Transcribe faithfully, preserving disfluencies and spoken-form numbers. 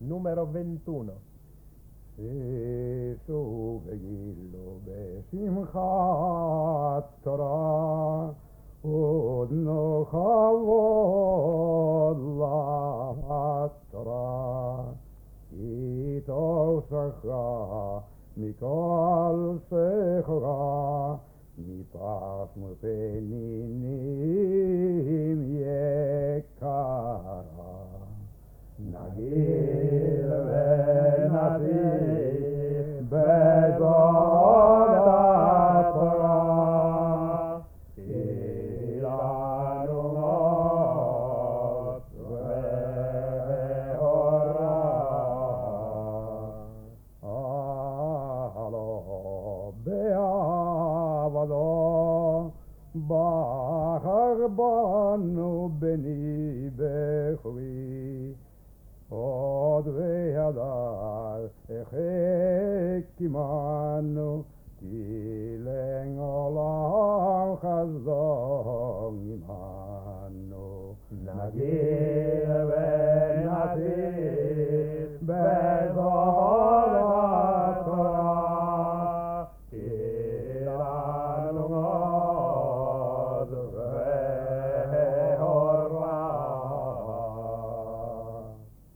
Numero ventuno. שישו וגילו בשמחת תורה עוד כבוד לתורה איתו שכרה מכל שכרה מפס מפנינים יקרה נגיד ונתיב בגוד התורה אילנו מות ואורה הלא בעבדו בחר בנו בני בכרי עוד וידר החק עמנו כי לעולם חזון עמנו נגיד